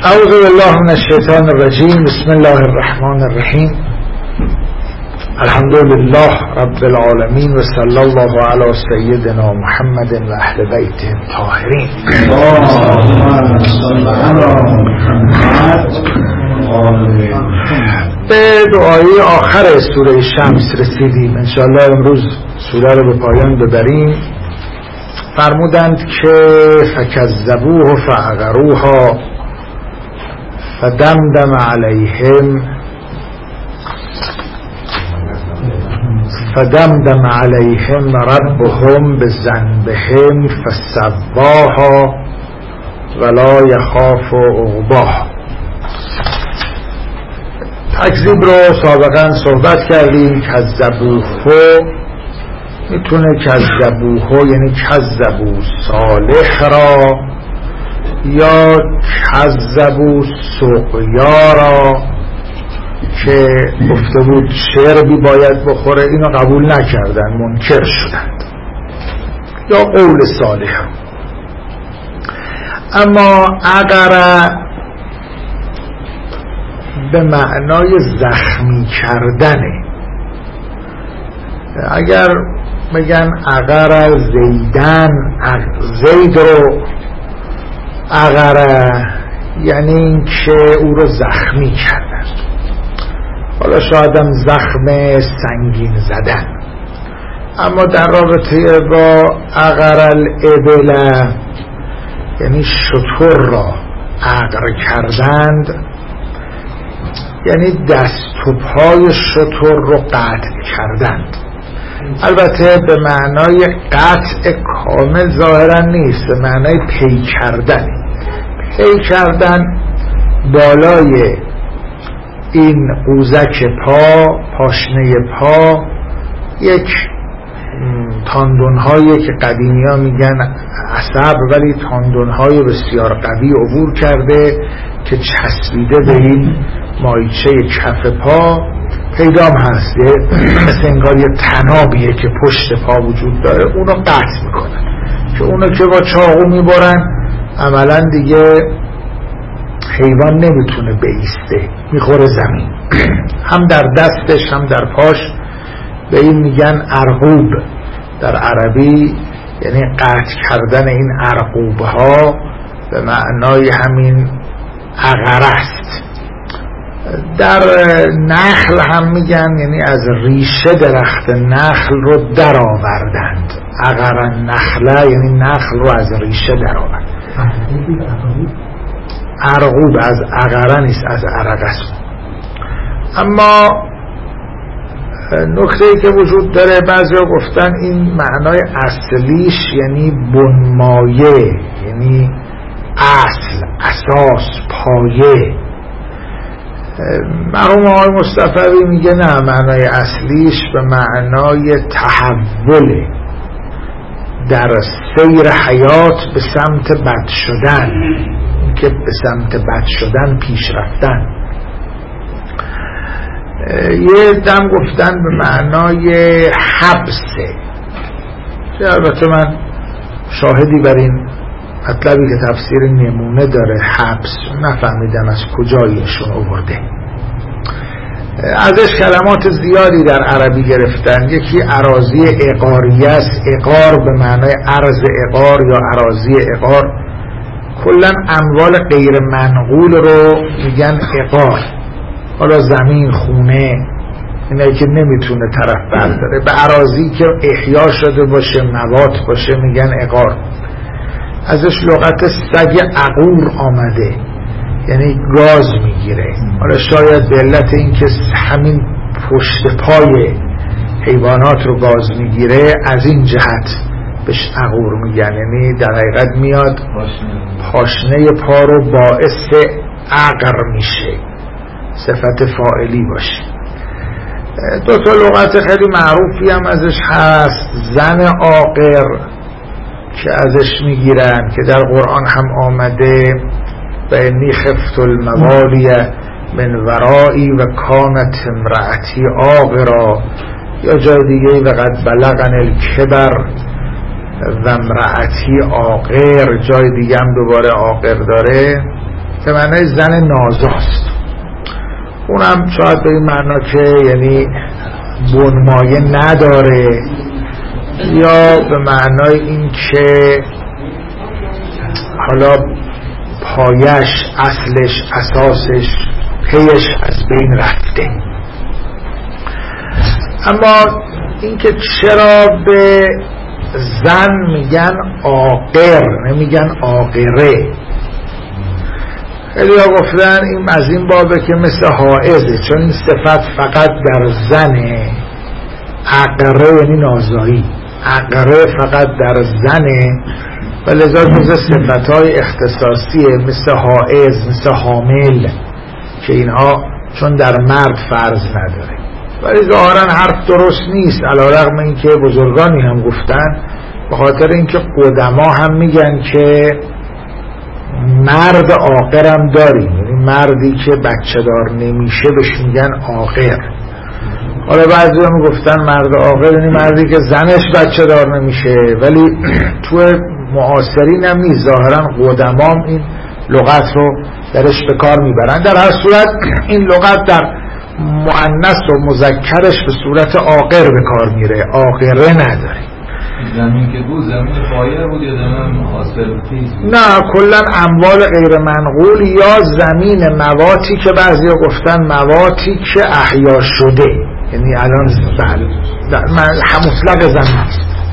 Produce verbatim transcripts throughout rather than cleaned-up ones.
اعوذ بالله من الشیطان الرجیم. بسم الله الرحمن الرحیم. الحمد لله رب العالمین و صلی الله علی سیدنا محمد و اهل بیته الطاهرین. به دعای آخر سوره شمس رسیدیم. انشاءالله امروز سوره رو به پایان ببریم. فرمودند که فکذبوه فعقروها فدمدم علیهم فدمدم علیهم ربهم بذنبهم فسواها ولا یخاف عقباها. تکذیب رو سابقا صحبت کردیم. کذبوه میتونه کذبوه یعنی کذبو صالح را یا کذبو سقیا را که گفته بود شربی باید بخوره، اینو قبول نکردن، منکر شدند، یا قول صالح. اما اگر به معنای زخمی کردنه، اگر بگن اگر زیدن زید رو اگر یعنی این که او رو زخمی کردن، حالا شایدم زخم سنگین زدن. اما در رابطه با اگر الابل یعنی شتر را اگر کردند، یعنی دست و پای شتر رو قطع کردند. البته به معنای قطع کامل ظاهرا نیست، به معنای پی کردن. پی کردن بالای این قوزک پا، پاشنه پا، یک تاندون‌هایی که قدیمی ها میگن عصب، ولی تاندون‌های بسیار قوی عبور کرده که چسبیده به این مایچه کف پا پیدام هست. مثل انگار یه تنابیه که پشت پا وجود داره، اونو قطع میکنن که اونو که با چاقو میبرن عملا دیگه حیوان نمیتونه بایسته، میخوره زمین. هم در دستش هم در پاش. به این میگن ارقوب در عربی، یعنی قطع کردن این ارقوب ها به معنای همین عقره است. در نخل هم میگن، یعنی از ریشه درخت نخل رو در آوردند. عقر نخله یعنی نخل رو از ریشه در آورد. ارقوب از عقره نیست، از عرق است. اما نکته‌ای که وجود داره، بعضیا گفتن این معنای اصلیش یعنی بنمایه، یعنی اصل، اساس، پایه. مرحوم آقای مصطفی میگه نه، معنای اصلیش به معنای تحول در سیر حیات به سمت بد شدن، که به سمت بد شدن پیش رفتن. یه دم گفتن به معنای حبسه، که البته من شاهدی بر این مطلبی که تفسیر نمونه داره حبس نفهمیدم از کجایشون آورده. ازش کلمات زیادی در عربی گرفتن. یکی اراضی عقاریه است، عقار به معنای ارض عقار یا اراضی عقار. کلا اموال غیر منقول رو میگن عقار. حالا زمین، خونه، اینایی که نمیتونه طرف برداره. به اراضی که احیا شده باشه، موات باشه، میگن عقار. ازش لغت سگ عقور آمده، یعنی گاز میگیره. حالا شاید به علت اینکه همین پشت پای حیوانات رو گاز میگیره، از این جهت بهش عقور میگن. یعنی در حقیقت میاد پاشنه پا رو باعث عقر میشه، صفت فاعلی باشه. دو تا لغت خیلی معروفی هم ازش هست. زن عاقر که ازش میگیرن، که در قرآن هم آمده، و انی خفت الموالی من ورائی و کانت امرأتی عاقرا، یا جای دیگه و قد بلغن الکبر و امرأتی عاقر، جای دیگه هم دوباره عاقر داره. به معنای زن نازاست. اونم شاید به این معنا که یعنی بنمایه نداره، یا به معنای این که حالا پایش، اصلش، اساسش، پیش از بین رفته. اما اینکه چرا به زن میگن عاقر نمیگن عاقره، خیلی ها گفتن این از این بابه که مثل حائزه، چون این صفت فقط در زنه. عقره یعنی نازایی، عقره فقط در زنه و لذا جز صفتهای اختصاصیه، مثل حائز، مثل حامل، که اینها چون در مرد فرض نداره. ولی ظاهرا حرف درست نیست، علیرغم اینکه بزرگانی هم گفتن، به خاطر اینکه قدما هم میگن که مرد عاقرم داریم، یعنی مردی که بچه دار نمیشه بهش میگن عاقر. حالا بعضی هم گفتن مرد عاقر یعنی مردی که زنش بچه دار نمیشه، ولی تو معاصرین هم نیست، ظاهرا قدمام این لغت رو درش به کار میبرن. در هر صورت این لغت در مؤنث و مذکرش به صورت عاقر به کار میره، عاقره نداره. زمین که بود زمین پایه بود یا زمین حاصل تیز بود؟ نه، کلا اموال غیر منقول یا زمین مواتی که بعضی ها گفتن مواتی که احیا شده، یعنی الان مطلق زمین.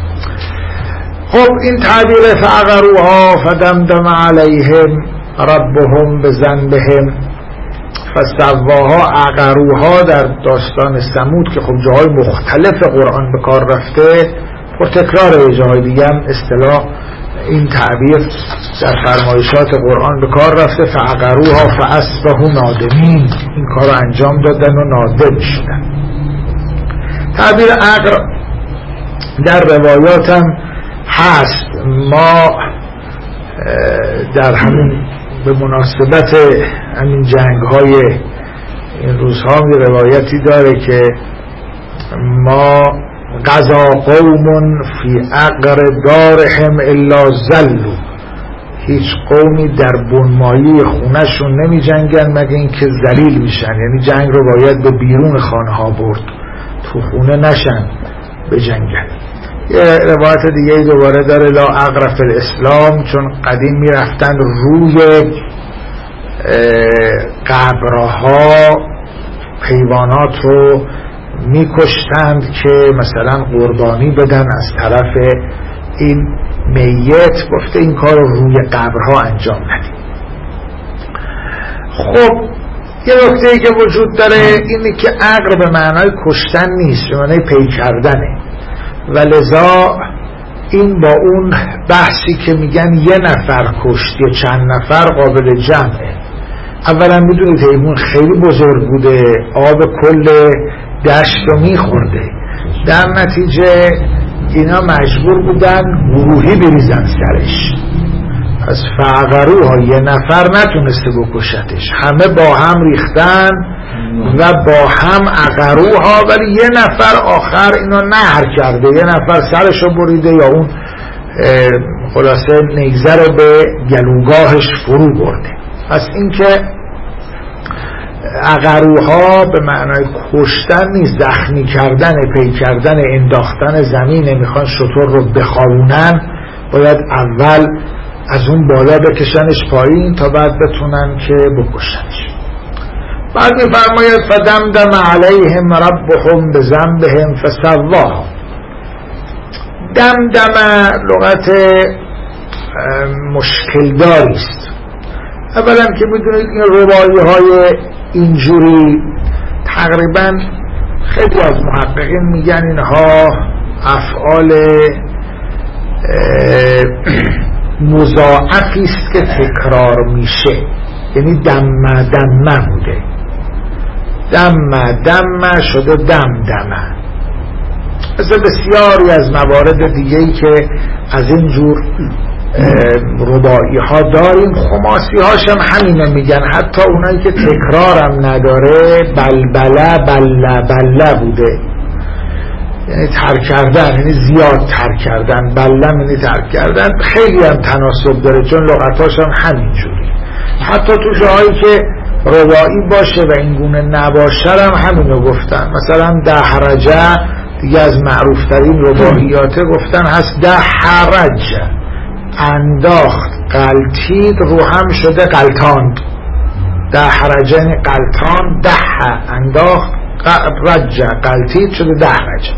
خب این تعبیر فعقروها فدمدم علیهم ربهم بذنبهم فسواها. عقروها در داستان ثمود که خب جاهای مختلف قرآن به کار رفته، و تکرار جاهای دیگه هم اصطلاح این تعبیر در فرمایشات قرآن به کار رفته. فعقروها فاصبحوا نادمین، این کار رو انجام دادن و نادم شدن. تعبیر عقر در روایات هم هست. ما در همین به مناسبت همین جنگ های این روزها می روایتی داره که ما قضا قوم فی عقر دارهم الا زلوا، هیچ قومی در بنمایی خونهشون نمی جنگن مگه این که ذلیل میشن، یعنی جنگ رو باید به بیرون خانه ها برد، تو خونه نشن به جنگن. یه روایت دیگه دوباره داره لا عقر فی الاسلام، چون قدیم می رفتن روی قبرها حیوانات رو می کشتند که مثلا قربانی بدن از طرف این میت. گفته این کار رو روی قبرها انجام ندید. خب یه نکته‌ای که وجود داره اینه که عقر به معنای کشتن نیست، به معنای پی کردنه، و لذا این با اون بحثی که میگن یه نفر کشت یا چند نفر قابل جمعه. اولا میدونید حیوان خیلی بزرگ بوده، آب کل دشت رو میخورده، در نتیجه اینا مجبور بودن گروهی بریزن سرش. پس فعقروها یه نفر نتونسته بکشتش، همه با هم ریختن و با هم عقروها، ولی یه نفر آخر اینو نهر کرده، یه نفر سرشو بریده یا اون خلاصه نیزه رو به گلوگاهش فرو برده. پس این که عقروها به معنای کشتن نیست، زخمی کردن، پی کردن، انداختن زمینه. میخوان شتر رو بخوابونن، باید اول از اون بالا بکشنش پایین تا بعد بتونن که بکشنش. بعد میفرماید فدمدم علیهم ربهم بذنبهم فسواها. دمدم لغت مشکل داری است. اولا که میدونید این رباعی های اینجوری تقریبا خیلی از محققین میگن اینها افعال مضاعفی است که تکرار میشه، یعنی دم دم بوده، دم دم شده دم دم. مثل بسیاری از موارد دیگه‌ای که از این جور رباعی ها داریم. خماسی هاش هم همینه میگن، حتی اونایی که تکرار هم نداره بلبله بله بله بوده، یعنی ترک کردن، یعنی زیاد ترک کردن. بله یعنی ترک کردن. خیلی هم تناسب داره چون لغتاش هم همین جوری. حتی تو جاهایی که رباعی باشه و این گونه نباشه هم همینو گفتن. مثلا دحرجه دیگه از معروفترین رباعیاته گفتن هست، دحرجه انداخت، قلتید رو هم شده قلتاند. دحرجه یعنی قلتان، ده انداخت، رجه قلتید شده دحرجه.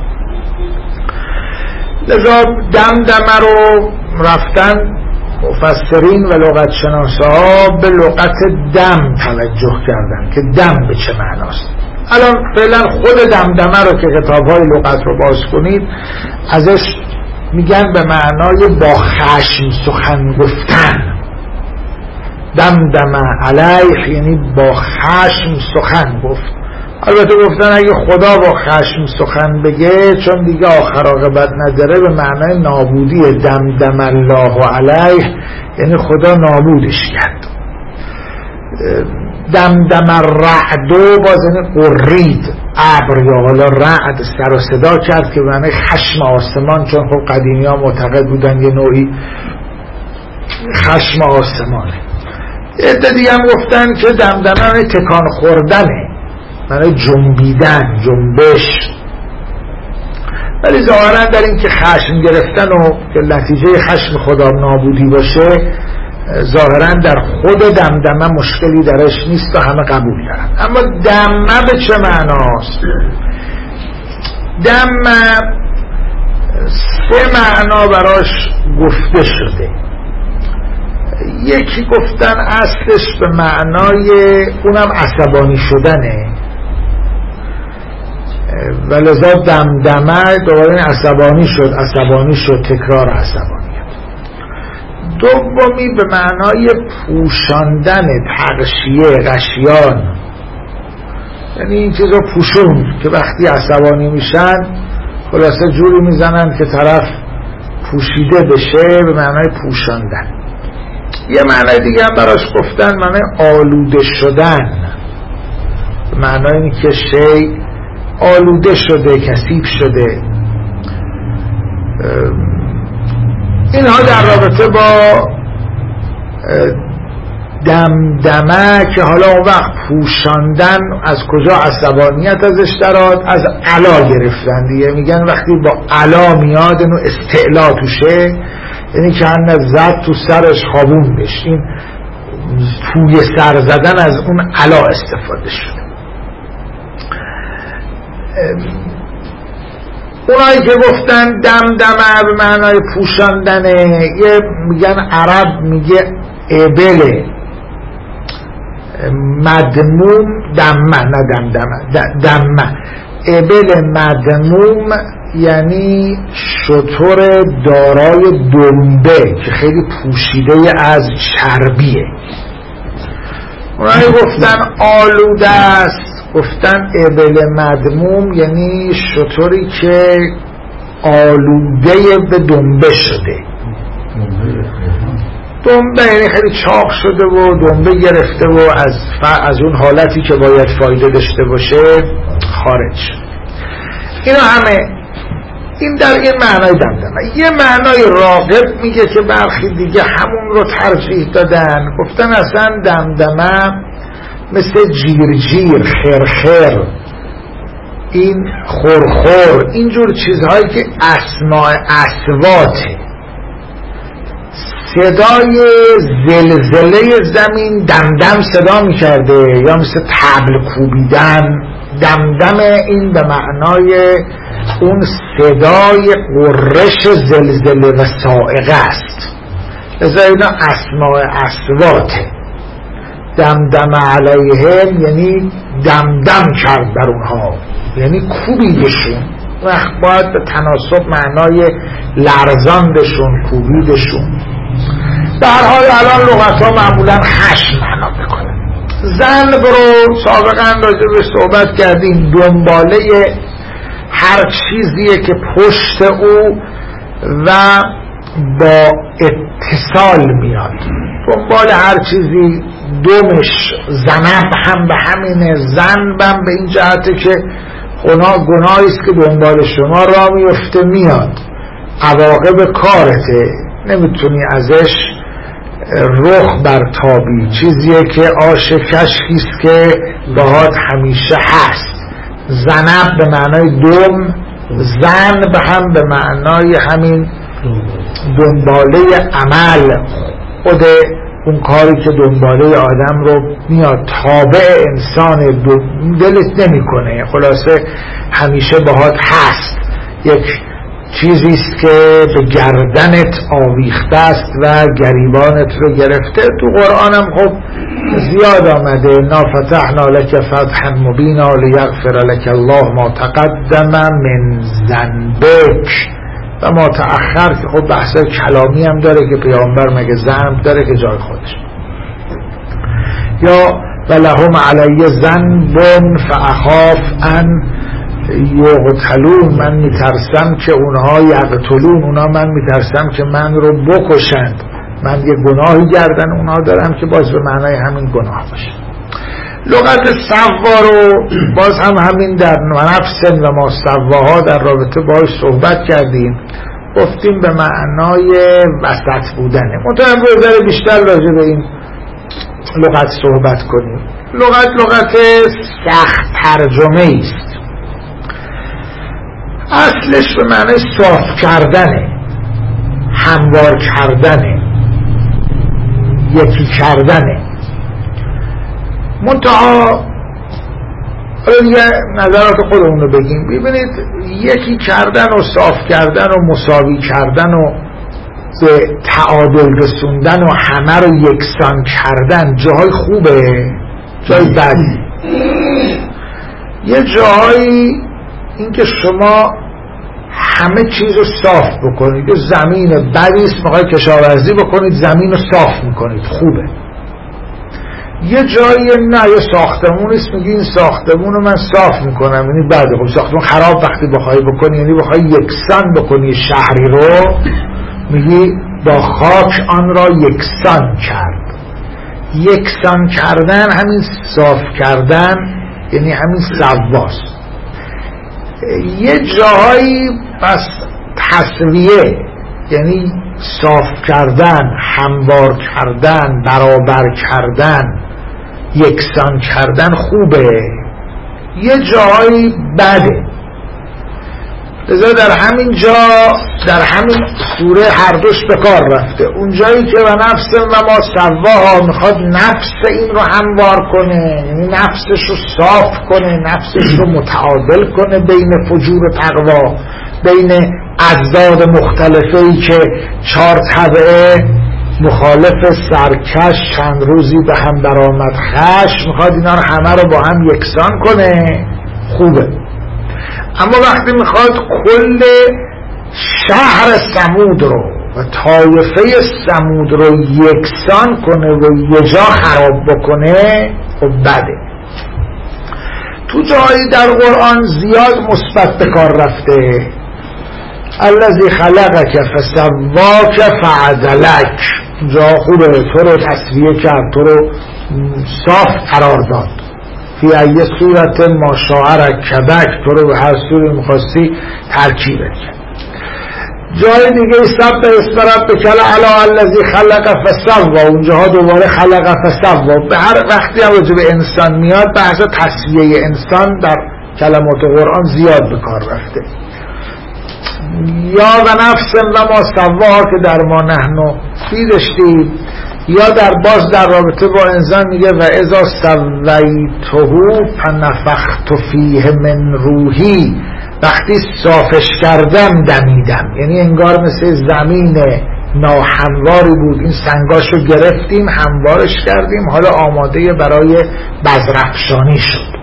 لذا دمدمه رو رفتن مفسرین و لغت شناسا به لغت دم توجه کردن که دم به چه معناست. الان فعلا خود دمدمه رو که کتاب‌های لغت رو باز کنید ازش میگن به معنای با خشم سخن گفتن. دمدمه علیه یعنی با خشم سخن گفت. البته گفتن اگه خدا با خشم سخن بگه چون دیگه آخر عاقبت نداره به معنای نابودی. دمدم الله علیه یعنی خدا نابودش کرد. دمدم الرعد باز یعنی قرید ابر یا حالا رعد سر و صدا کرد که به معنای خشم آسمان، چون خب قدیمی ها معتقد بودن یه نوعی خشم آسمانه. عده دیگه هم گفتن که دمدمه تکان خوردنه، معنی جنبیدن، جنبش. ولی ظاهرا در این که خشم گرفتن و که نتیجه خشم خدا نابودی باشه ظاهرا در خود دمدمه مشکلی درش نیست و همه قبول دارن. اما دمه به چه معناست؟ دمه سه معنا براش گفته شده. یکی گفتن اصلش به معنای اونم عصبانی شدنه و لذا دمدمه دوباره عصبانی شد، عصبانی شد، تکرار عصبانیت. دومی به معنای پوشاندن، تغشیه، غشیان، یعنی این چیز رو پوشون که وقتی عصبانی میشن خلاصه جوری میزنن که طرف پوشیده بشه، به معنای پوشاندن. یه معنای دیگه هم براش گفتن معنای آلوده شدن، به معنای اینی که شی آلوده شده، کثیف شده. اینها در رابطه با دمدمه که حالا اون وقت پوشاندن از کجا عصبانیت ازش دراد، از علا گرفتن دیگه. میگن وقتی با علا میاد اینو استعلا توشه، یعنی که هنه زد تو سرش خوابون بش. این توی سر زدن از اون علا استفاده شده. اونایی که گفتن دمدمه به معنای پوشاندنه، یه میگن عرب میگه ابله مدموم دمه، نه دمدمه، دمه ابل مدموم یعنی شتر دارای دنبه که خیلی پوشیده از چربیه. اونایی گفتن آلوده است، گفتن ابل مدموم یعنی شتری که آلوده به دنبه شده. دنبه یعنی خیلی چاق شده و دنبه گرفته و از, از اون حالتی که باید فایده داشته باشه خارج شد. اینا همه این در این معنای دمدمه. یه معنای راغب میگه که برخی دیگه همون رو ترجیح دادن، گفتن اصلا دمدمه مثل جیر جیر، خیر خیر، این خورخور، اینجور چیزهایی که اسماء اصواته، صدای زلزله زمین دمدم صدا میکرده یا مثل طبل کوبیدن. دمدم این به معنای اون صدای قررش زلزله و صاعقه است. لذا اینا اسماء اصواته. دمدم علیهم یعنی دمدم کرد بر اونها، یعنی کوبیدشون. وقت باید به تناسب معنای لرزاندشون، کوبیدشون. در حال الان لغت ها معمولا خشم معنا بکنن. ذنب رو سابقا راجع به صحبت کردیم، دنباله هر چیزیه که پشت او و با اتصال میاد. دنبال هر چیزی دومش، زنب هم به همینه، زنبم به این جهته که گناه گناهیست که دنبال شما را میفته میاد، عواقب کارته، نمیتونی ازش رخ بر تابی، چیزیه که آش کشکیست که باهات همیشه هست. زنب به معنای دم، زن به هم به معنای همین دنباله عمل، خود اون کاری که دنباله آدم رو میاد تابع انسان دلت نمی کنه، خلاصه همیشه باهات هست، یک چیزیست که به گردنت آویخته است و گریبانت رو گرفته. تو قرآن هم خب زیاد آمده، نا فتحنا لک فتحا مبینا لیغفر لک الله ما تقدم من ذنبک و ما تأخر، که خب بحث کلامی هم داره که پیامبر مگه ذنب داره که جای خودش. یا ولهم علی ذنب فاخاف ان یقتلون، من میترسم که اونها یقتلون، اونها من میترسم که من رو بکشند، من یه گناهی گردن اونها دارم که باز به معنای همین گناه باشه. لغت سوا رو باز هم همین در نفس و ما سواها در رابطه باش صحبت کردیم، گفتیم به معنای وسط بودنه. منطقه بذاره بیشتر راجع به این لغت صحبت کنیم. لغت لغت سخت ترجمه است، اصلش به معنی صاف کردنه، هموار کردنه، یکی کردنه. منتها دیگه نظرات خودمون رو بگیم. ببینید یکی کردن و صاف کردن و مساوی کردن و به تعادل رسوندن و همه رو یکسان کردن جاهای خوبه، جای بدی. یه جایی اینکه شما همه چیز رو صاف بکنید، یه زمین بدیست میخواید کشاورزی بکنید، زمین رو صاف میکنید، خوبه. یه جایی نه، یه ساختمونیست میگی این ساختمون رو من صاف میکنم، یعنی بعد خب ساختمون خراب وقتی بخوای بکنی، یعنی بخوای یکسان بکنی شهری رو، میگی با خاک آن را یکسان کرد. یکسان کردن همین صاف کردن، یعنی همین سواست. یه جایی پس تسویه، یعنی صاف کردن، هموار کردن، برابر کردن، یکسان کردن خوبه. یه جایی بده. لذا در همین جا، در همین سوره هر دوش به کار رفته. اون جایی که و نفس و ما سواها، میخواد نفس این رو هموار کنه، یعنی نفسش رو صاف کنه، نفسش رو متعادل کنه بین فجور و تقوا، بین اجزاد مختلفه‌ای که چهار طبعه مخالف سرکش چند روزی به هم برآمد خش، میخواد اینا رو همه رو با هم یکسان کنه، خوبه. اما وقتی میخواد کل شهر ثمود رو و طایفه ثمود رو یکسان کنه و یه جا خراب بکنه، خب بده. تو جایی در قرآن زیاد مثبت به کار رفته، الذی خلقک فسواک فعدلک، جا خوبه، تو رو تصویه کرد، تو رو صاف قرار داد. فی ای صورت ما شاء رکبک، تو رو به هر صورت میخواستی ترکیبت کرد. جای دیگه سب به اسم ربک الاعلی الذی خلق فسوا، اونجاها دوباره خلق فسوا. به هر وقتی هم به انسان میاد بحث تصویه انسان در کلمات قرآن زیاد به کار رفته. یا و نفس و ما سواها که در ما نحن فی داشتیم، یا در باز در رابطه با انسان میگه و اذا سویته فنفخت فیه من روحی، وقتی صافش کردم دمیدم، یعنی انگار مثل زمین ناهمواری بود، این سنگاشو گرفتیم هموارش کردیم، حالا آماده برای بذرافشانی شد.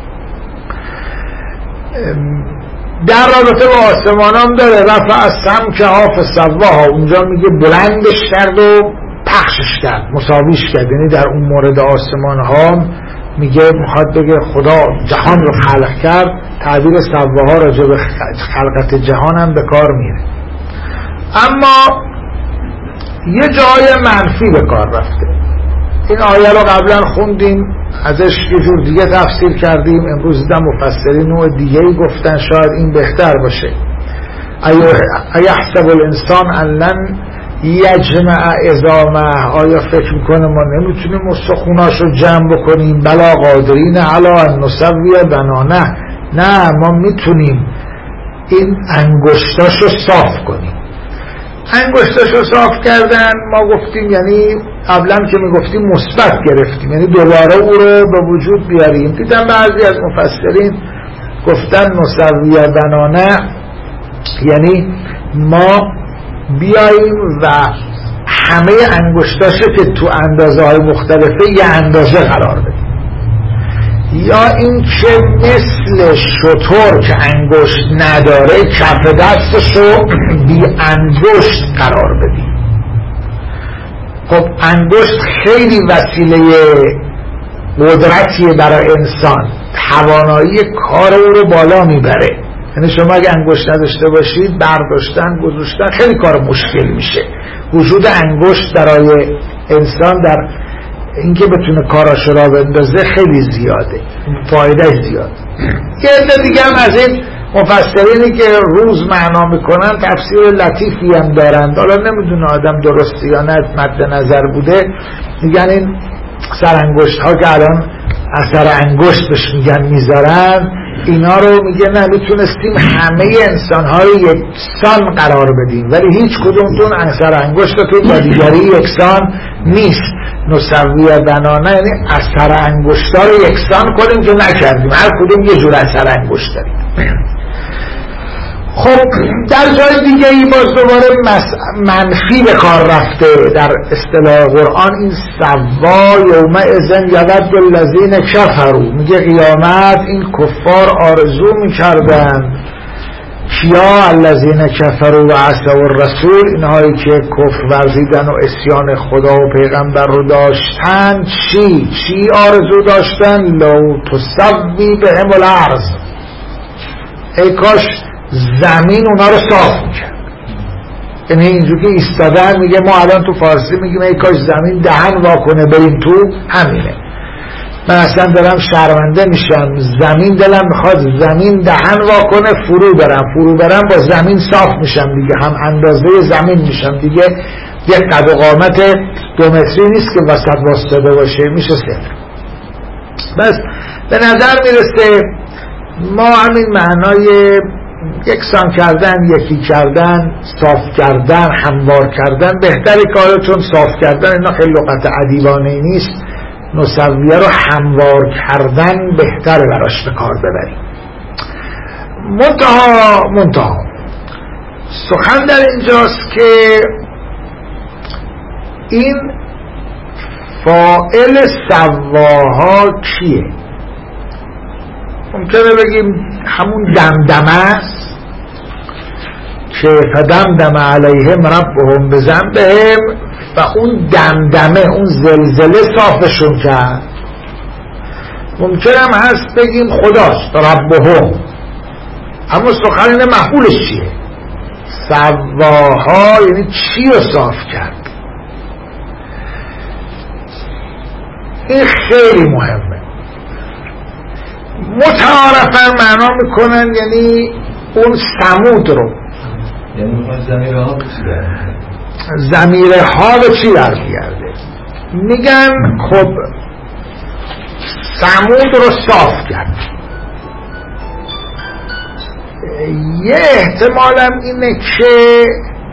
در رابطه با آسمان هم داره رفع السمک فسواها، اونجا میگه بلندش کرد و پخشش کرد، مساویش کرد. یعنی در اون مورد آسمان ها میگه میخواد بگه خدا جهان رو خلق کرد، تعبیر سواها راجع به خلقت جهان هم به کار میره. اما یه جای منفی به کار رفته. این آیه رو قبلا خوندیم، ازش یه جور دیگه تفسیر کردیم، امروز دیدم مفسرین نوع دیگه‌ای گفتن، شاید این بهتر باشه. ایحسب الانسان ان لن یجمع عظامه، آیا فکر میکنه ما نمیتونیم استخوناش رو جمع بکنیم؟ بلا قادرین علی ان نسوی بنانه، نه ما میتونیم این انگشتاش رو صاف کنیم. انگشتاش رو صاف کردن ما گفتیم یعنی قبلا که میگفتیم مثبت گرفتیم، یعنی دوباره او رو به وجود بیاریم. دیدم بعضی از مفسرین گفتن نسوی بنانه یعنی ما بیاییم و همه انگشتاشو که تو اندازه های مختلفه یه اندازه قرار بدیم، یا این که مثل شتر که انگشت نداره کف دستشو بی انگشت قرار بدیم. خب انگشت خیلی وسیله قدرتیه برای انسان، توانایی کار او رو بالا میبره. یعنی شما اگه انگشت نداشته باشید برداشتن گذاشتن خیلی کار مشکل میشه. وجود انگشت برای انسان در اینکه بتونه کاراشو را بندازه خیلی زیاده، فایده زیاد. یه عده دیگه هم از این مفسرینی که روز معنا میکنن تفسیر لطیفی هم دارند، حالا نمیدونه آدم درستی یا نه مد نظر بوده، میگن این سرانگشت ها که الان اثر انگشت بهش میگن میذارن، اینا رو میگه نه میتونستیم همه انسان ها رو یکسان قرار بدیم، ولی هیچ کدومتون اثر انگشتتون با دیگری یکسان نیست. نسوی بنانه یعنی اثر انگشتا رو یکسان کنیم که نکردیم، هر کدوم یه جور اثر انگشت داریم. خب در جای دیگه ای باز دوباره منفی به کار رفته در اصطلاح قرآن. این سوا یومئذ یود الذین کفروا، میگه قیامت این کفار آرزو میکردن، کیا؟ الذین کفروا و عصوا الرسول، اینهایی که کفر ورزیدن و عصیان خدا و پیغمبر رو داشتن. چی؟ چی آرزو داشتن؟ لو تسوی بهم الارض، ای کاش زمین اونا رو صاف میکرد. یعنی اینجور که ایستادن میگه ما الان تو فارسی میگیم ای کاش زمین دهن واکنه بریم تو، همینه. من اصلا دارم شرمنده میشم، زمین دلم میخواد زمین دهن واکنه فرو برم، فرو برم با زمین صاف میشم دیگه، هم اندازه زمین میشم دیگه، یک قد و قامت دو متری نیست که وسط واسطاده باشه، میشه صفر. بس به نظر میرسه ما همین معنای یکسان کردن، یکی کردن، صاف کردن، هموار کردن بهتری کاره، چون صاف کردن اینا خیلی لغت ادیبانه نیست، نسویه رو هموار کردن بهتره براش به کار ببریم. منتها منتها سخن در اینجاست که این فاعل سواها کیه؟ ممکنه بگیم همون دمدمه است که فدمدم علیهم ربهم بذنبهم، و اون دمدمه اون زلزله صافشون کرد. ممکنه هم هست بگیم خداست ربهم، اما سخن اینه مفعولش چیه؟ سواها یعنی چی رو صاف کرد؟ این خیلی مهمه. متعارفا معنا میکنن یعنی اون سمود رو، یعنی زمیره ها به چی برمیگرده؟ زمیره ها به چی برمیگرده؟ میگن خب سمود رو صاف کرد. یه احتمالم اینه که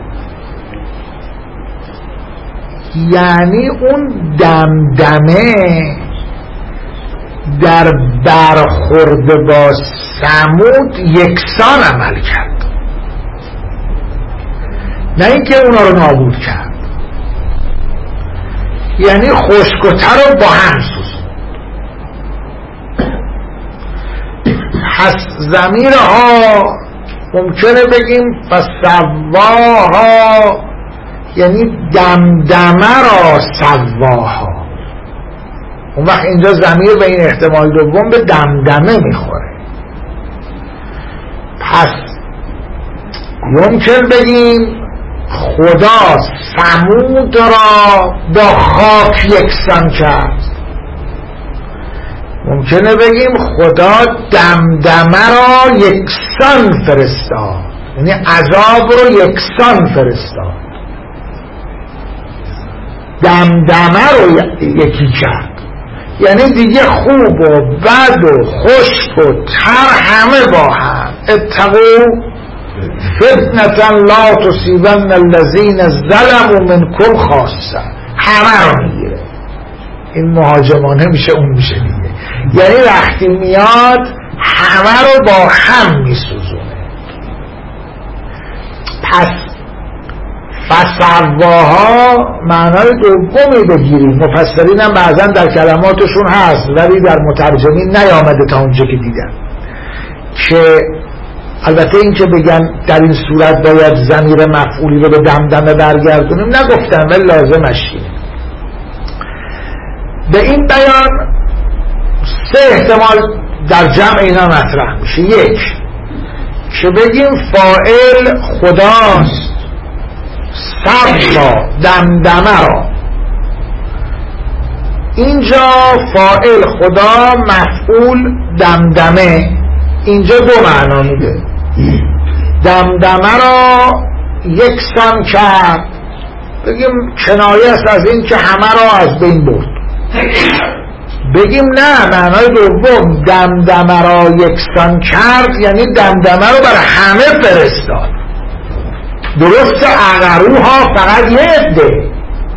یعنی اون دمدمه در برخورد با سمود یکسان عمل کرد، نه اینکه اونا رو نابود کرد. یعنی خشک و تر رو با هم سوزوند. پس ضمیرها ممکنه بگیم پس سواها یعنی دمدمه را سواها. اون وقت اینجا ضمیر به این احتمال دوم به دمدمه میخوره. پس ممکن بگیم خدا سمود را با خاک یکسان کرد. ممکنه بگیم خدا دمدمه را یکسان فرستاد، یعنی عذاب رو یکسان فرستاد. دمدمه رو یکی کرد، یعنی دیگه خوب و بد و خشک و تر همه با هم. اتقوا فتنة لا تصیبن الذین ظلموا منکم خاصة، همه رو میگیره. این مهاجمانه میشه، اون میشه دیگه، یعنی وقتی میاد همه رو با هم میسوزونه. پس فسواها معنای دومی بگیریم. مفسرین هم بعضا در کلماتشون هست ولی در مترجمین نیامده تا اونجا که دیدن، که البته این که بگن در این صورت باید ضمیر مفعولی رو به دمدمه برگردونیم نگفتن، ولی لازمش اینه. به این بیان سه احتمال در جمع اینا مطرح میشه. یک، که بگیم فاعل خداست سبا دمدمه را، اینجا فاعل خدا مفعول دمدمه، اینجا دو معنا میده. دمدمه را یکسان کرد، بگیم کنایه است از این که همه را از بین برد. بگیم نه، معنای دوم دمدمه را یکسان کرد یعنی دمدمه رو برای همه فرستاد. درسته عقروها فقط یه عده،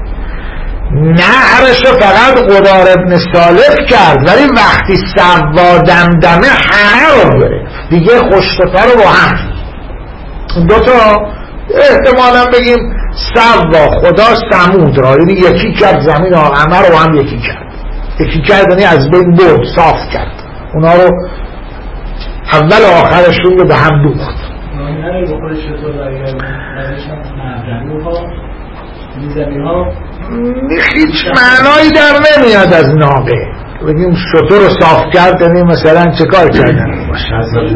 نهرش فقط قدار ابن سالف کرد، ولی وقتی سوا دمدمه همه رو گرفت دیگه، خشک‌تر رو با هم. دوتا احتمالا بگیم سوا خدا سمود را، یعنی یکی کرد زمین ها همه رو هم یکی کرد. یکی کرد یعنی از بین برد، صاف کرد اونا رو، اول آخرشون رو به هم دوخت. ناینه رو بخورش چطور برگرد برشم مردنو ها میزمی ها هیچ معنایی در نمیاد از ناقه. بگیم شطور رو صاف کرد یعنی مثلا چه کار کردن باشه؟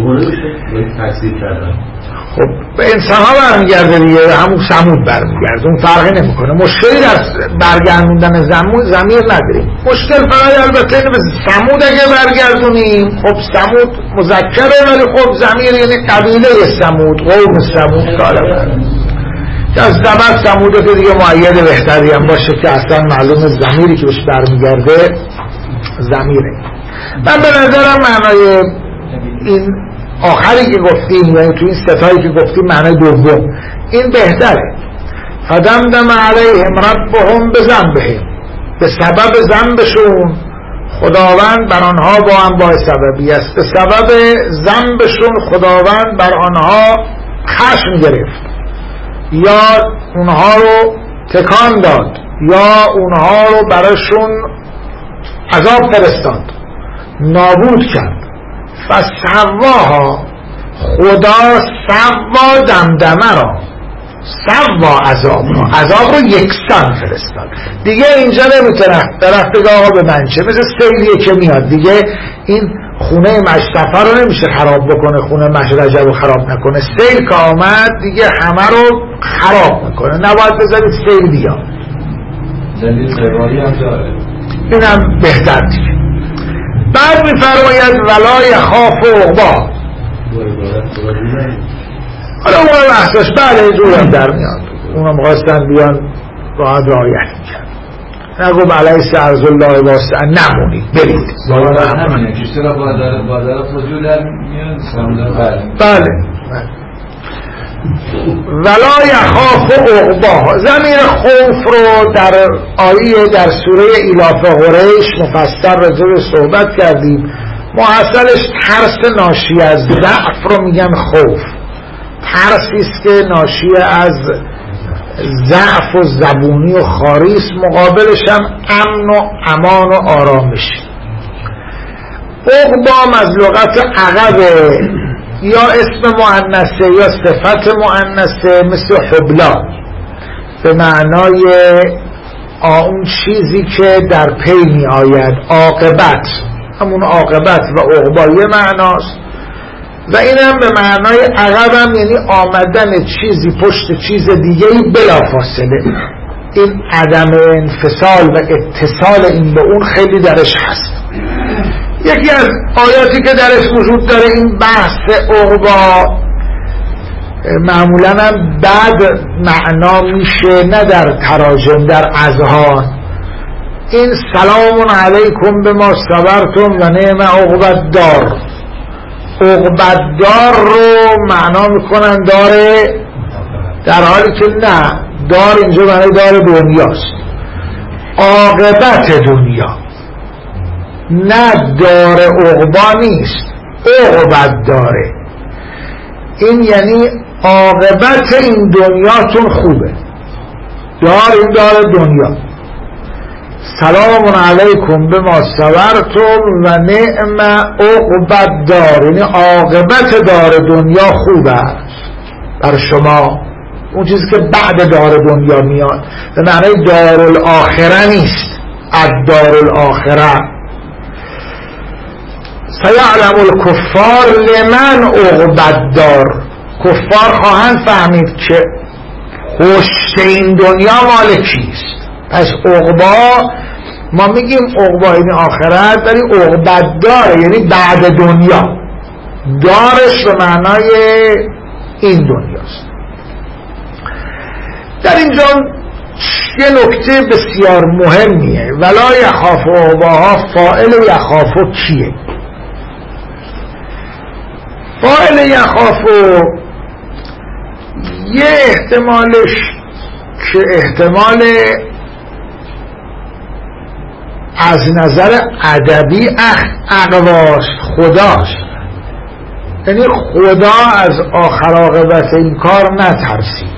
تکذیب کردن. خب به انسان ها برمیگرده دیگه، همون سمود برمیگرده، اون فرقی نمیکنه. مشکلی در برگردوندن ضمیر نداریم. مشکل فقط البته اینه به سمود اگه برگردونیم، خب سمود مذکره ولی خب ضمیر یعنی قبیله سمود، قوم سمود غالبا. از زبر سموده که دیگه مؤید بهتری هم باشه که اصلا معلوم ضمیری که بهش برمیگرده ضمیره. من به نظرم معنای این آخری که گفتیم، یعنی تو این ستایی که گفتیم معنای دوم این بهتره. فدمدم علیهم ربهم بذنبهم، به سبب ذنبشون خداوند بر آنها با انواع سببی است، به سبب ذنبشون خداوند بر آنها خشم گرفت، یا اونها رو تکان داد، یا اونها رو براشون عذاب فرستاد، نابود کرد. فسواها، خدا سوا دمدمه را، سوا عذاب را، عذاب رو یکسان فرستاد. دیگه اینجا نمیتونه طرف بگه آقا به من چه، مثل سیلیه که میاد دیگه این خونه مشرفه رو نمیشه خراب بکنه، خونه مشرجه رو خراب نکنه. سیل که آمد دیگه همه رو خراب میکنه، نباید بذارید سیل بیاد. دلیل روایی هم داره، اینم بهتر دیگه. بعد میفرماید ولا یخاف عقبا. حالا اون بحثش بله جور هم در میاد، اونم خواستن بیان راحت رعایت میکرد. نگو علیه سرز الله واسه نمونید برید. ظاهر همینه که چرا با در فجور در میاد سامدار بله بله ولا یخاف عقبا. ضمیر خوف رو در آیه در سوره ایلاف قریش مفصل راجع به صحبت کردیم. محصلش ترس ناشی از ضعف رو میگن خوف، ترسی است که ناشی از ضعف و زبونی و خاریست، مقابلش هم امن و امان و آرامش. عقبا از لغت عقبه، یا اسم مؤنثه یا صفت مؤنثه مثل حبلا، به معنای اون چیزی که در پی می آید، عاقبت، همون عاقبت و عقبای معناست. و اینم به معنای عقبم یعنی آمدن چیزی پشت چیز دیگه‌ای بلا فاصله. این عدم انفصال و اتصال این به اون خیلی درش هست. یکی از آیاتی که درش وجود داره این بحث عقبا معمولا هم بد معنا میشه نه در تراجم، در اذهان. این سلام علیکم بما صبرتم و نعم عقبت دار، عقبت دار رو معنا میکنن داره، در حالی که نه، دار اینجا معنی دار دنیاست، عاقبت دنیا، نه دار عقبا نیست، عقبت داره. این یعنی عاقبت این دنیاتون خوبه، دار این دار دنیا. سلام علیکم بما صبرتم و نعم عقبت دار، یعنی عاقبت دار دنیا خوب است بر شما. اون چیزی که بعد دار دنیا میاد به معنی دار الاخره نیست، الدار الاخره. سیعلم الکفار لمن عقبت دار، کفار خواهند فهمید که پشت این دنیا مال کیست. پس عقبا ما میگیم عقبا یعنی آخرت، ولی عقبت داره یعنی بعد دنیا، دارش به معنای این دنیاست. در اینجا یه نکته بسیار مهمیه، ولا یخاف عقباها، فاعل یخافو کیه؟ فاعل یخافو یه احتمالش که احتمال از نظر ادبی اقواست، خداست، یعنی خدا از آخر عاقبت این کار نترسید.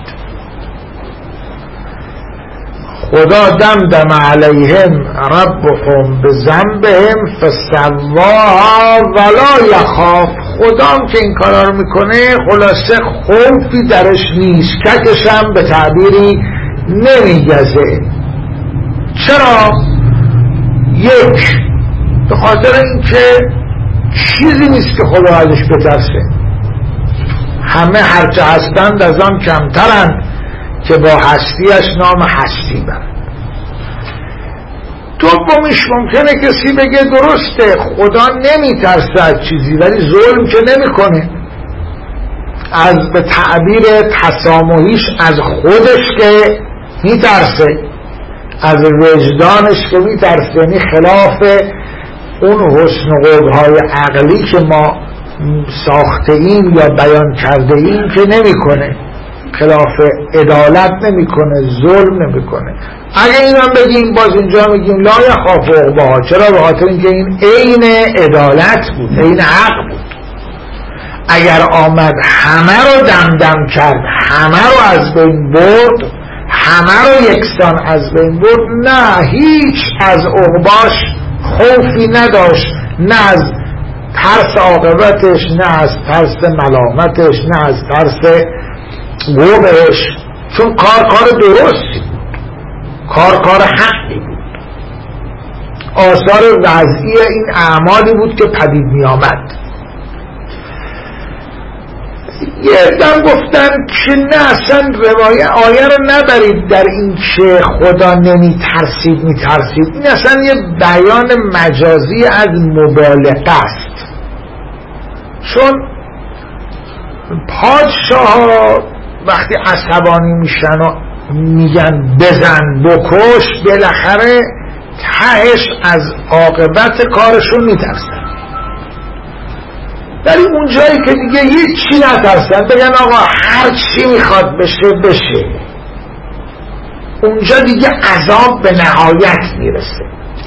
خدا دمدم علیهم ربهم بذنبهم فسواها ولا یخاف، خدا هم که این کارا رو میکنه خلاصه خوفی درش نیست، ککش هم به تعبیری نمیگزه. چرا؟ یک، به خاطر اینکه چیزی نیست که خدا ازش بترسه، همه هرچه هستند از آن کمترند که با هستیش نام هستی برد. دومیش ممکنه کسی بگه درسته خدا نمیترسه از چیزی ولی ظلم که نمیکنه، از به تعبیر تسامحیش از خودش که میترسه، از وجدانش که میترسه، یعنی خلاف اون حسن و قبح‌های عقلی که ما ساخته ایم یا بیان کرده ایم که نمیکنه، خلاف عدالت نمیکنه، ظلم نمیکنه. اگه اینم بگیم باز اینجا میگیم لا یخاف عقباها، چرا؟ به خاطر اینکه این عین عدالت بود، عین حق بود. اگر آمد همه رو دمدم کرد، همه رو از بین برد، همه رو یکسان از بین برد، نه، هیچ از عقباش خوفی نداشت، نه از ترس عاقبتش، نه از ترس ملامتش، نه از ترس قومش، چون کار کار درستی بود، کار کار حقی بود، آثار وضعی این اعمالی بود که پدید می آمد. یه دم گفتن که نه، اصلا روایه آیه رو نبرید در این که خدا نمی ترسید می ترسید، این اصلا یه بیان مجازی از مبالغه است. چون پادشاه ها وقتی عصبانی میشن و میگن بزن بکش، بالاخره تهش از عاقبت کارشون میترسن، ولی اون جایی که دیگه هیچی نترسن، بگن آقا هر چی میخواد بشه بشه، اونجا دیگه عذاب به نهایت میرسه.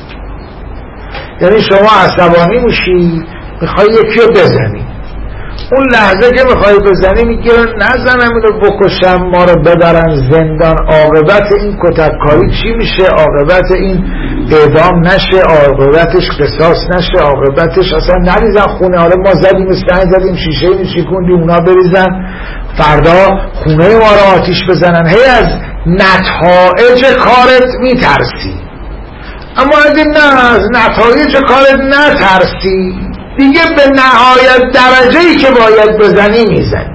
یعنی شما عصبانی میشی میخوای یکی رو بزنی، اون لحظه که میخوای بزنی میگیرن نزنم اینو بکشم، ما رو ببرن زندان، عاقبت این کتککاری چی میشه؟ عاقبت این اعدام نشه، عاقبتش قصاص نشه، عاقبتش اصلا نریزن خونه، حالا ما زدیم استنگ زدیم شیشه میشکوندیم اونا بریزن، فردا خونه ما رو آتیش بزنن. هی از نتایج کارت میترسی. اما اگه نه از نتایج کارت نترسی، دیگه به نهایت درجه‌ای که باید بزنی میزنی.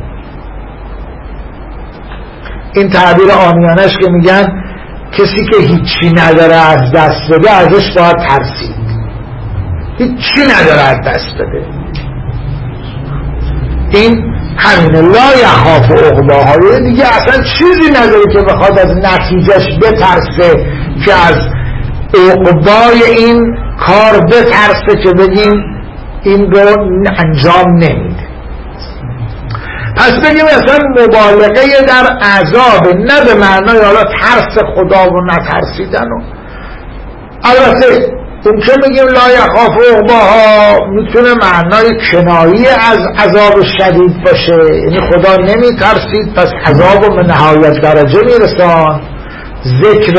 این تعبیر عامیانش که میگن کسی که هیچی نداره از دست بده ازش باید ترسید، هیچی نداره از دست بده. این همینه، لا یخاف عقباها. دیگه اصلا چیزی نداره که بخواد از نتیجهش بترسه، که از عقبای این کار بترسه که بگیم این رو انجام نمیده. پس بگیم اصلا مبالغه در عذاب، نه به معنای حالا ترس خدا و نترسیدن و البته اون که میگیم لا یخاف عقباها میتونه معنای کنایی از عذاب شدید باشه، یعنی خدا نمیترسید پس عذاب رو به نهایت درجه میرسان. ذکر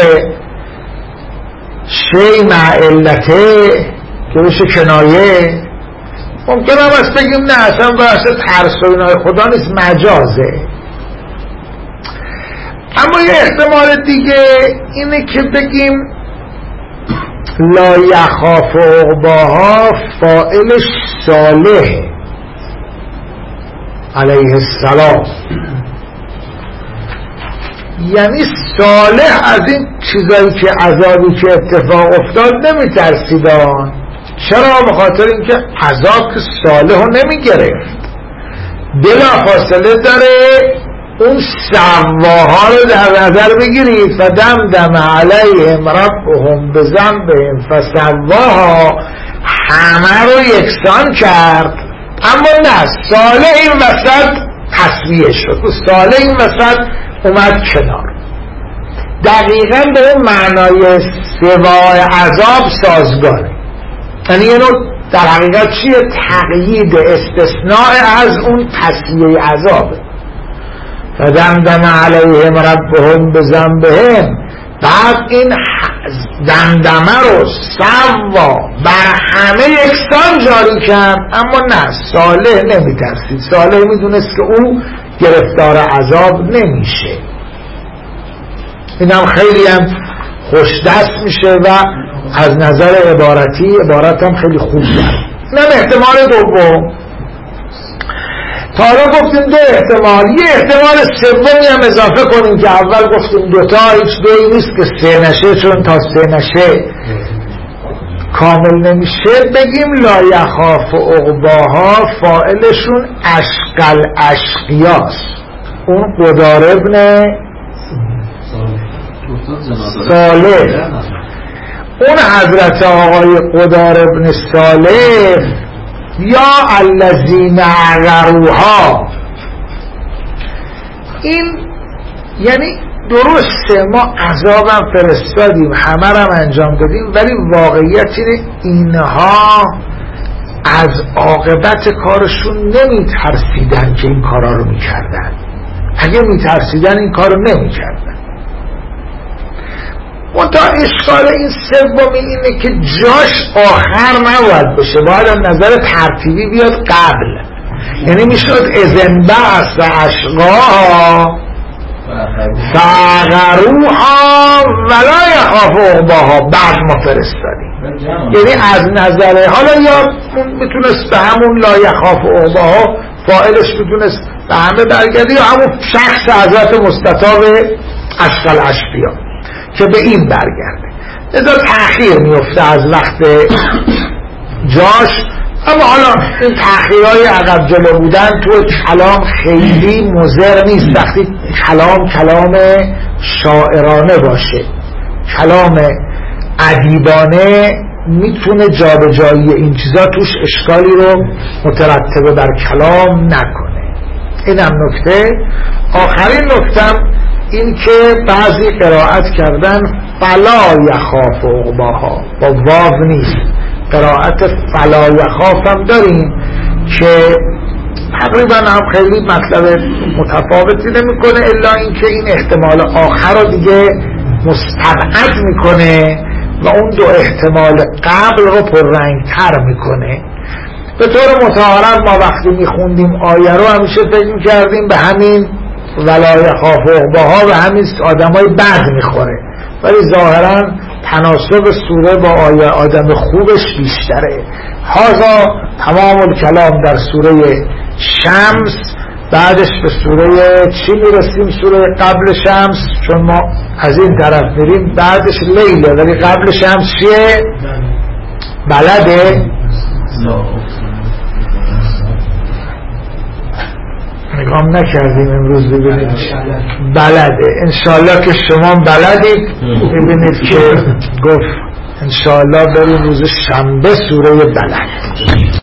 شی مع علته که بشه کنایه. ممکن هم از بگیم نه اصلا بحث ترس و اینای خدا نیست، مجازه. اما یه احتمال دیگه اینه که بگیم لا یخاف عقباها فاعلش صالح علیه السلام، یعنی صالح از این چیزایی که عذابی که اتفاق افتاد نمی ترسیدان. چرا؟ بخاطر اینکه عذاب که صالح رو نمی گرفت، بلا فاصله داره اون سواها رو در نظر بگیرید. فدمدم علیهم ربهم بذنبهم فسواها، همه رو یکسان کرد. اما نه، صالح این وسط تصویه شد و صالح این وسط اومد کنار. دقیقا به اون معنای سوای عذاب سازگاره. یعنی اینو در حقیقت چیه؟ تقیید استثناء از اون تصویه عذابه. فدمدم علیهم ربهم بذنبهم، بعد این دمدمه رو سوا بر همه یکسان جاری کرد. اما نه، صالح نمی ترسید، صالح می دونست که او گرفتار عذاب نمیشه. این هم خیلی هم خوش دست میشه و از نظر عبارتی عبارت هم خیلی خوب داره. این هم احتمال دوم. تا حالا گفتیم دو احتمال، یه احتمال سومی هم اضافه کنیم که اول گفتیم دوتا، هیچ دویی نیست که سه نشه، چون تا سه نشه کامل نمیشه. بگیم لا یخاف عقباها فاعلشون اشقل اشقیاست، اون قدار ابن صالح، اون حضرت آقای قدار ابن صالح یا الذین عقروها. این یعنی درسته ما عذابم فرستادیم، همه رم انجام دادیم، ولی واقعیت اینه اینها از عاقبت کارشون نمی ترسیدن که این کارا رو می کردن. اگه می ترسیدن این کار رو نمی کردن. و تا اشکال این سومی اینه که جاش آخر نباید بشه، باید از نظر ترتیبی بیاد قبل. یعنی میشد اذن بعث و اشقاها فعقروها ولا یخاف عقباها، بعد ما فرستادیم. یعنی از نظر حالا یا میتونست به همون لا یخاف عقباها فاعلش میتونست به همه برگردی، یا همون شخص حضرت مستطاب اشقل اشقیا که به این برگرده. لذا تأخیر میفته از وقت جاش. اما حالا این تأخیرهای عقب جلو بودن تو کلام خیلی مضر نیست وقتی کلام کلام شاعرانه باشه. کلام ادیبانه میتونه جابجایی این چیزا توش اشکالی رو مترتب بر کلام نکنه. اینم نکته. آخرین نکتم این که بعضی قرائت کردن فلا یخاف عقباها، با واو نیست، قرائت فلا یخاف هم داریم که تقریبا هم خیلی مطلب متفاوتی نمیکنه، الا اینکه این احتمال آخر رو دیگه مستبعد میکنه و اون دو احتمال قبل رو پررنگتر میکنه. به طور متعارف ما وقتی میخوندیم آیه رو همیشه فکر میکردیم به همین ولا یخاف عقباها و همین آدمای بد میخوره، ولی ظاهرا تناسب سوره با آیه آدم خوبش بیشتره. هذا تمام الکلام در سوره شمس. بعدش به سوره چی میرسیم؟ سوره قبل شمس، چون ما از این طرف میریم. بعدش لیله، ولی قبل شمس چیه؟ بلده. نگام نکردیم امروز ببینید بلده انشالله که شما بلدید ببینید که گفت انشالله بریم روز شنبه سوره بلد